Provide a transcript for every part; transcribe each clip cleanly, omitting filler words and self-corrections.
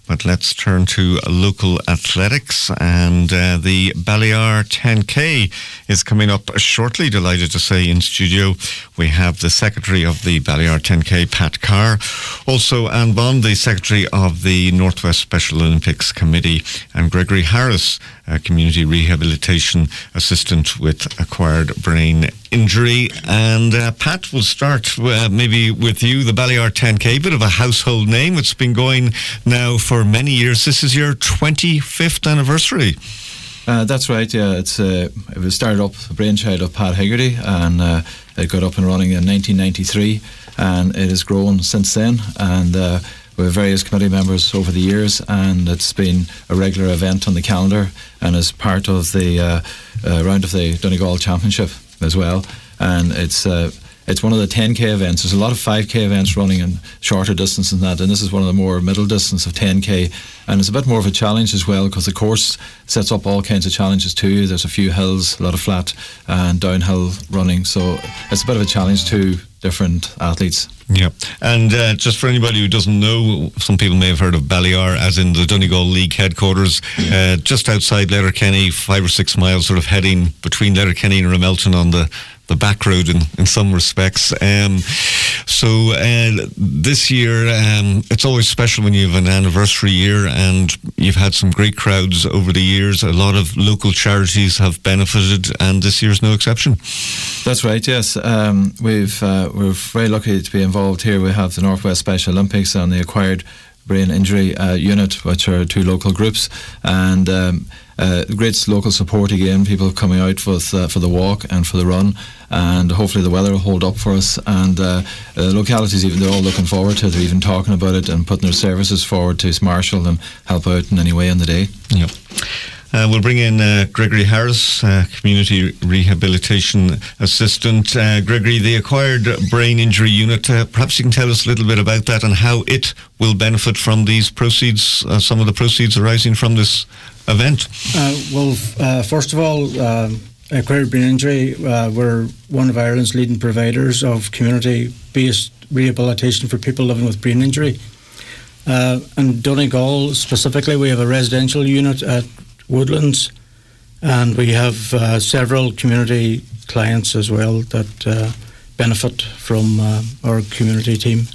But let's turn to local athletics, and the Balliar 10K is coming up shortly. Delighted to say in studio we have the Secretary of the Balliar 10K, Pat Carr, also Anne Bond, the Secretary of the Northwest Special Olympics Committee, and Gregory Harris, Community Rehabilitation Assistant with acquired brain injury. And Pat, we'll start maybe with you. The Balliar 10K, bit of a household name. It's been going now for many years. This is your 25th anniversary. That's right, yeah. It was started up, a brainchild of Pat Hegarty, and it got up and running in 1993, and it has grown since then. And we have various committee members over the years, and it's been a regular event on the calendar, and is part of the round of the Donegal Championship as well. And it's one of the 10K events. There's a lot of 5K events running in shorter distance than that, and this is one of the more middle distance of 10K, and it's a bit more of a challenge as well, because the course sets up all kinds of challenges too. There's a few hills, a lot of flat and downhill running, so it's a bit of a challenge to different athletes. Yeah, and just for anybody who doesn't know, some people may have heard of Balliar as in the Donegal League headquarters, just outside Letterkenny, 5 or 6 miles, sort of heading between Letterkenny and Ramelton on the back road in some respects. So this year, it's always special when you have an anniversary year, and you've had some great crowds over the years. A lot of local charities have benefited, and this year's no exception. That's right, yes. We're very lucky to be involved here. We have the Northwest Special Olympics and the Acquired Brain Injury Unit, which are 2 local groups, and great local support again, people coming out for the walk and for the run, and hopefully the weather will hold up for us, and localities, even they're all looking forward to it. They're even talking about it and putting their services forward to marshal and help out in any way on the day. Yep. We'll bring in Gregory Harris, Community Rehabilitation Assistant. Gregory, the Acquired Brain Injury Unit, perhaps you can tell us a little bit about that and how it will benefit from these proceeds, some of the proceeds arising from this event. First of all, Acquired Brain Injury, we're one of Ireland's leading providers of community-based rehabilitation for people living with brain injury. In Donegal specifically, we have a residential unit at Woodlands, and we have several community clients as well that benefit from our community team.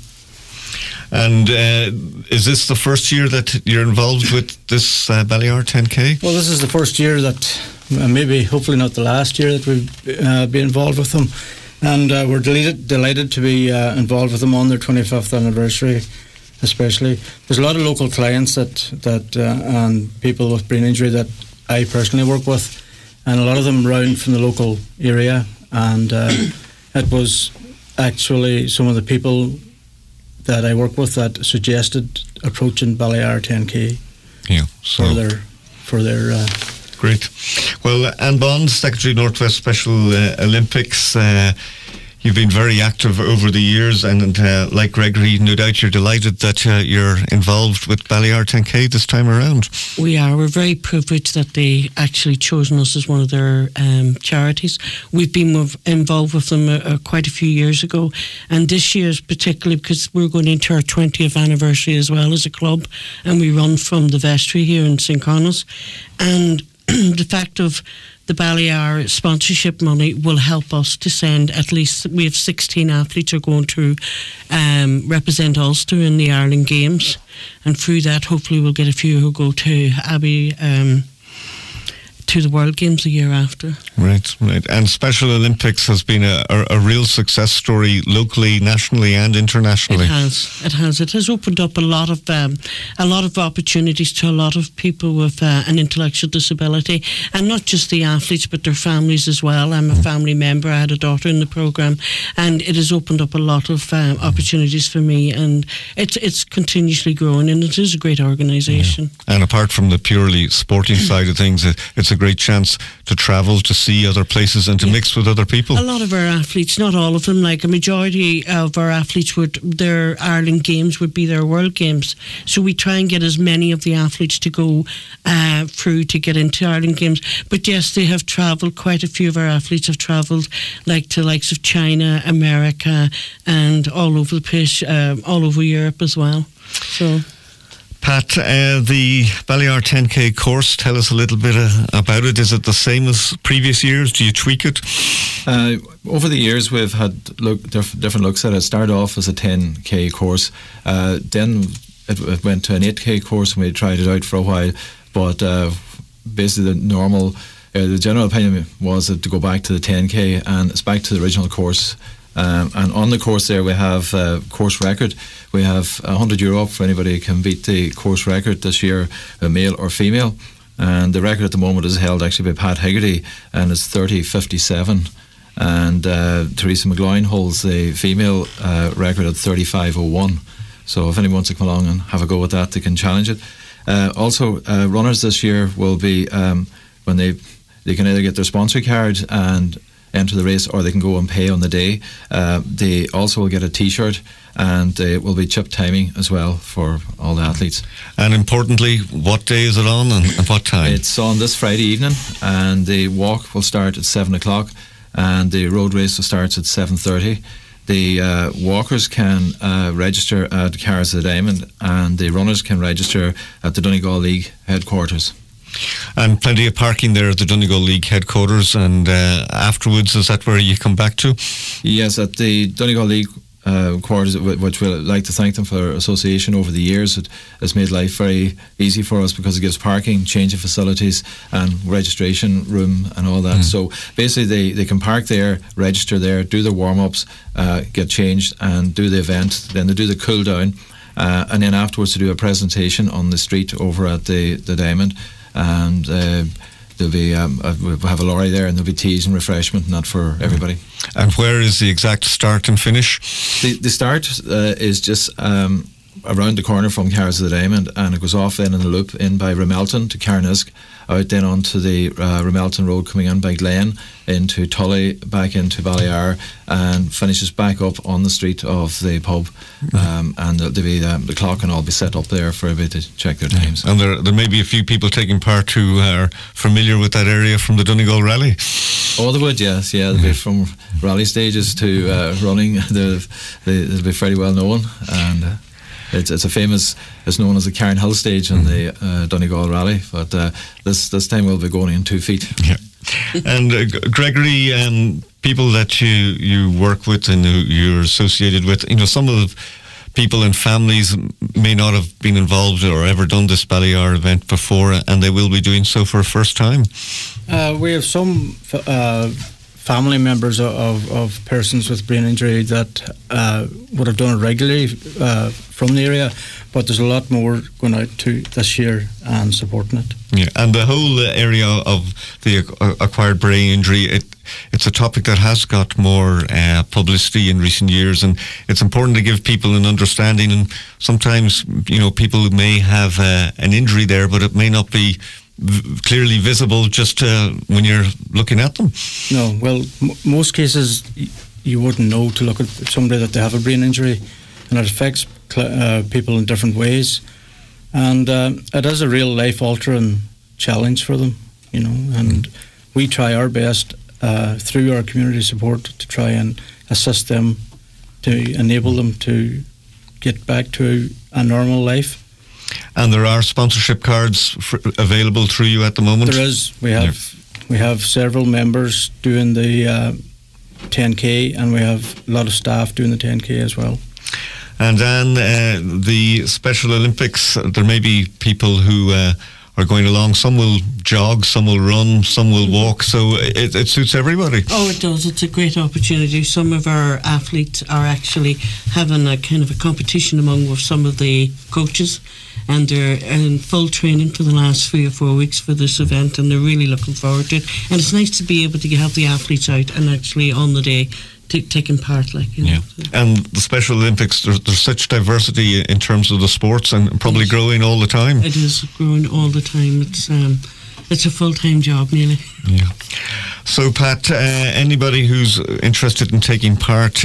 And is this the first year that you're involved with this Balliar 10K? Well, this is the first year that, maybe hopefully not the last year that we've been involved with them, and we're delighted to be involved with them on their 25th anniversary. Especially, there's a lot of local clients that and people with brain injury that I personally work with, and a lot of them round from the local area. And it was actually some of the people that I work with that suggested approaching Balliar 10K. Yeah, so for their. Great. Well, Anne Bond, Secretary Northwest Special Olympics. You've been very active over the years, and like Gregory, no doubt you're delighted that you're involved with Balliar 10K this time around. We are. We're very privileged that they actually chosen us as one of their charities. We've been involved with them quite a few years ago, and this year is particularly because we're going into our 20th anniversary as well as a club, and we run from the vestry here in St. Connell's, and the fact of the Balliar sponsorship money will help us to send at least, we have 16 athletes who are going to represent Ulster in the Ireland Games, and through that hopefully we'll get a few who go to Abbey to the World Games the year after. Right. And Special Olympics has been a real success story locally, nationally and internationally. It has. It has opened up a lot of opportunities to a lot of people with an intellectual disability, and not just the athletes but their families as well. I'm a family member. I had a daughter in the programme, and it has opened up a lot of opportunities for me, and it's continuously growing, and it is a great organisation. Yeah. And apart from the purely sporting side of things, it's a great chance to travel, to see other places and to mix with other people. A lot of our athletes, not all of them, like a majority of our athletes their Ireland Games would be their World Games. So we try and get as many of the athletes to go through to get into Ireland Games. But yes, they have travelled, quite a few of our athletes have travelled to likes of China, America, and all over the place, all over Europe as well. So Pat, the Balear 10K course, tell us a little bit about it. Is it the same as previous years? Do you tweak it? Over the years, we've had different looks at it. It started off as a 10K course. Then it went to an 8K course, and we tried it out for a while. But basically, the general opinion was that to go back to the 10K, and it's back to the original course. And on the course there, we have course record. We have €100 up for anybody who can beat the course record this year, male or female. And the record at the moment is held actually by Pat Hegarty, and it's 30.57. And Teresa McGloin holds the female record at 35.01. So if anyone wants to come along and have a go at that, they can challenge it. Also, runners this year will be, when they can either get their sponsor card and enter the race, or they can go and pay on the day. They also will get a T-shirt, and it will be chip timing as well for all the athletes. And importantly, what day is it on, and what time? It's on this Friday evening, and the walk will start at 7 o'clock, and the road race will start at 7:30. The walkers can register at Carrots of the Diamond, and the runners can register at the Donegal League headquarters. And plenty of parking there at the Donegal League headquarters, and afterwards, is that where you come back to? Yes, at the Donegal League quarters, which we'd like to thank them for their association over the years. It has made life very easy for us because it gives parking, change of facilities, and registration room and all that. So basically they can park there, register there, do their warm-ups, get changed, and do the event. Then they do the cool down, and then afterwards to do a presentation on the street over at the Diamond. And there'll be we'll have a lorry there, and there'll be teas and refreshment, and that for everybody. And where is the exact start and finish? The start is just around the corner from Carrots of the Diamond, and it goes off then in a loop in by Ramelton to Carnisk, out then onto the Ramelton Road, coming in by Glen, into Tully, back into Balear, and finishes back up on the street of the pub. And there'll be the clock and all be set up there for everybody to check their times. And there may be a few people taking part who are familiar with that area from the Donegal Rally. Oh, they would, yes. Yeah, they'll be from rally stages to running. They'll be fairly well known, and it's a famous, it's known as the Cairn Hill stage in the Donegal Rally, but this time we'll be going in 2 feet. Yeah. And Gregory, people that you work with and who you're associated with, some of the people and families may not have been involved or ever done this Balear event before, and they will be doing so for a first time. We have some family members of persons with brain injury that would have done it regularly from the area, but there's a lot more going out to this year and supporting it. Yeah, and the whole area of the acquired brain injury, it's a topic that has got more publicity in recent years, and it's important to give people an understanding. And sometimes, people may have an injury there, but it may not be clearly visible just when you're looking at them. No, well, most cases you wouldn't know to look at somebody that they have a brain injury, and it affects people in different ways, and it is a real life-altering challenge for them, and we try our best through our community support to try and assist them to enable them to get back to a normal life. And there are sponsorship cards available through you at the moment? There is. We have several members doing the 10K, and we have a lot of staff doing the 10K as well. And then the Special Olympics, there may be people who are going along. Some will jog, some will run, some will walk, so it suits everybody. Oh, it does. It's a great opportunity. Some of our athletes are actually having a kind of a competition among with some of the coaches, and they're in full training for the last 3 or 4 weeks for this event, and they're really looking forward to it. And it's nice to be able to have the athletes out and actually on the day taking part, Yeah. And the Special Olympics, there's such diversity in terms of the sports, and probably growing all the time. It is growing all the time. It's a full-time job, nearly. Yeah. So, Pat, anybody who's interested in taking part,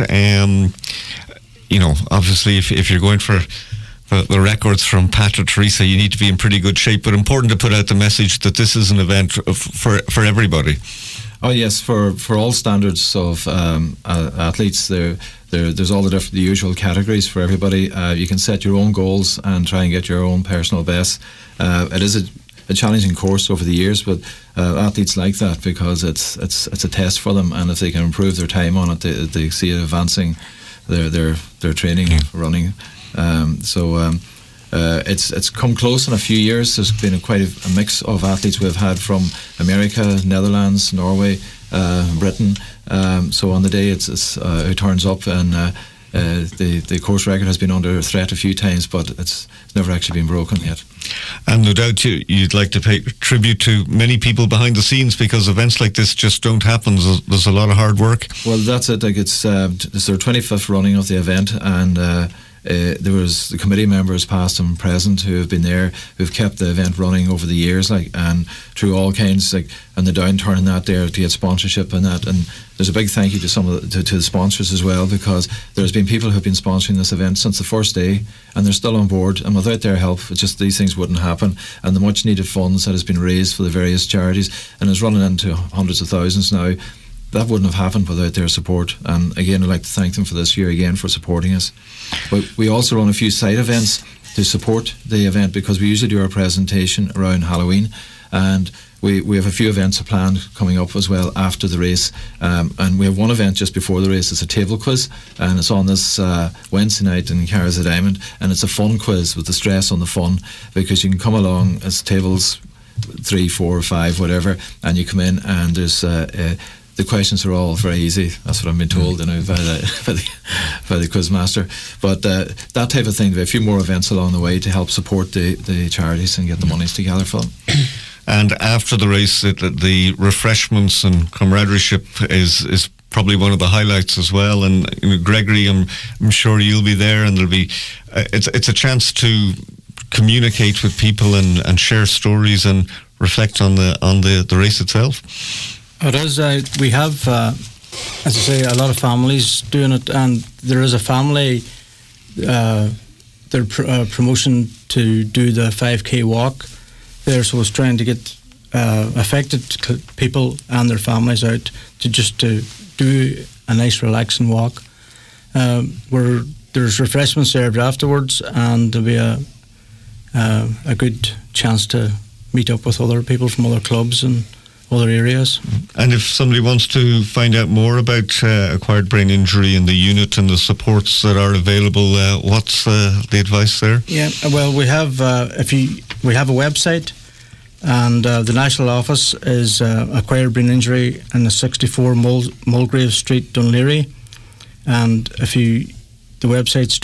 obviously, if you're going for the records from Pat or Teresa, you need to be in pretty good shape, but important to put out the message that this is an event for everybody. Oh yes, for all standards of athletes, there's all the usual categories for everybody. You can set your own goals and try and get your own personal best. It is a challenging course over the years, but athletes like that because it's a test for them, and if they can improve their time on it, they see it advancing their training, running. It's come close in a few years. There's been quite a mix of athletes we've had from America, Netherlands, Norway, Britain. So on the day it turns up, and the course record has been under threat a few times, but it's never actually been broken yet. And no doubt you'd like to pay tribute to many people behind the scenes, because events like this just don't happen. There's a lot of hard work. Well, that's it. Like it's their 25th running of the event, and there was the committee members, past and present, who have been there, who've kept the event running over the years, and through all kinds, and the downturn in that there to get sponsorship and that. And there's a big thank you to some of to the sponsors as well, because there's been people who've been sponsoring this event since the first day, and they're still on board. And without their help, it's just these things wouldn't happen. And the much needed funds that has been raised for the various charities, and is running into hundreds of thousands now, that wouldn't have happened without their support. And again, I'd like to thank them for this year again for supporting us. But we also run a few side events to support the event, because we usually do our presentation around Halloween, and we have a few events planned coming up as well after the race, and we have one event just before the race. It's a table quiz, and it's on this Wednesday night in Carriers of Diamond, and it's a fun quiz with the stress on the fun, because you can come along as tables 3, 4, 5, whatever, and you come in, and there's the questions are all very easy. That's what I've been told, by the quizmaster. But that type of thing. There are a few more events along the way to help support the charities and get the monies together for them. And after the race, the refreshments and camaraderie is probably one of the highlights as well. And Gregory, I'm sure you'll be there, and there'll be it's a chance to communicate with people and share stories and reflect on the race itself. It is. We have, as I say, a lot of families doing it, and there is a family, their promotion to do the 5K walk there, so it's trying to get affected people and their families out to do a nice relaxing walk. Where there's refreshments served afterwards, and there'll be a good chance to meet up with other people from other clubs and other areas. And if somebody wants to find out more about acquired brain injury and the unit and the supports that are available, what's the advice there? Yeah, well, we have we have a website, and the national office is acquired brain injury in the 64 Mulgrave Street, Dunleary, and the website's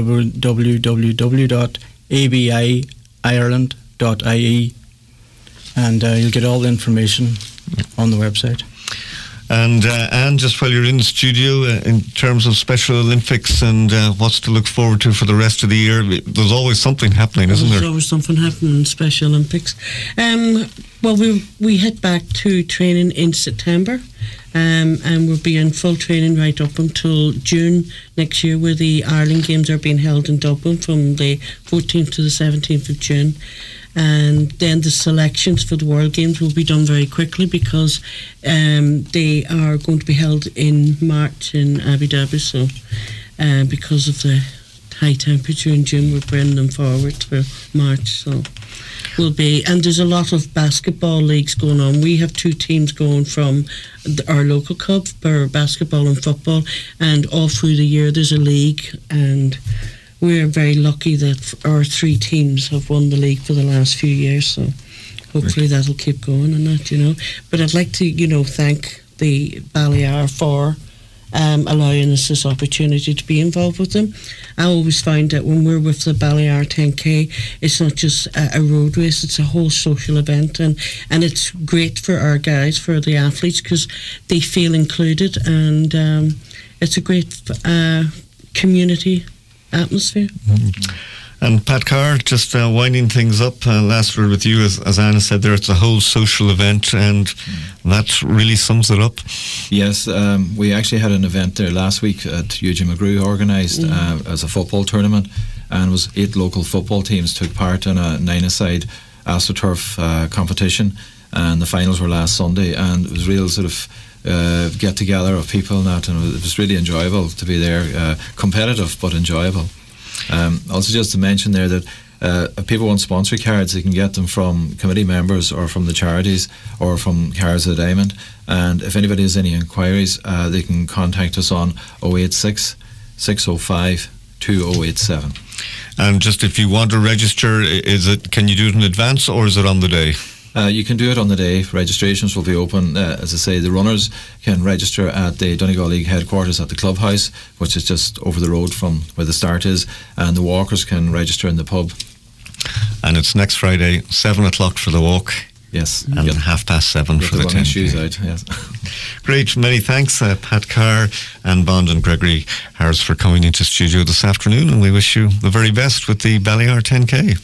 www.abiireland.ie, and you'll get all the information on the website. And Anne, just while you're in the studio, in terms of Special Olympics and what's to look forward to for the rest of the year, there's always something happening, isn't there? There's always something happening in Special Olympics. Well, we head back to training in September, and we'll be in full training right up until June next year, where the Ireland Games are being held in Dublin from the 14th to the 17th of June. And then the selections for the World Games will be done very quickly, because they are going to be held in March in Abu Dhabi. So because of the high temperature in June, we're bringing them forward to March. So and there's a lot of basketball leagues going on. We have 2 teams going from our local club for basketball and football, and all through the year there's a league, and we're very lucky that our 3 teams have won the league for the last few years, so hopefully that'll keep going and that, But I'd like to, thank the Balear for allowing us this opportunity to be involved with them. I always find that when we're with the Balear 10K, it's not just a road race, it's a whole social event, and it's great for our guys, for the athletes, because they feel included, and it's a great community atmosphere. And Pat Carr, just winding things up, last word with you, as Anna said there, it's a whole social event, and that really sums it up. Yes, we actually had an event there last week that Eugene McGrew organised as a football tournament, and it was 8 local football teams took part in a 9-a-side AstroTurf competition, and the finals were last Sunday, and it was real sort of get together of people and that, and it was really enjoyable to be there. Competitive but enjoyable. Also, just to mention there that if people want sponsory cards, they can get them from committee members or from the charities or from Cards of the Diamond. And if anybody has any inquiries, they can contact us on 086 605 2087. And just if you want to register, can you do it in advance or is it on the day? You can do it on the day. Registrations will be open. As I say, the runners can register at the Donegal League headquarters at the clubhouse, which is just over the road from where the start is, and the walkers can register in the pub. And it's next Friday, 7 o'clock for the walk. Yes. And 7:30 for the 10K. Shoes out, yes. Great, many thanks, Pat Carr and Bond and Gregory Harris for coming into studio this afternoon, and we wish you the very best with the Ballyar 10K.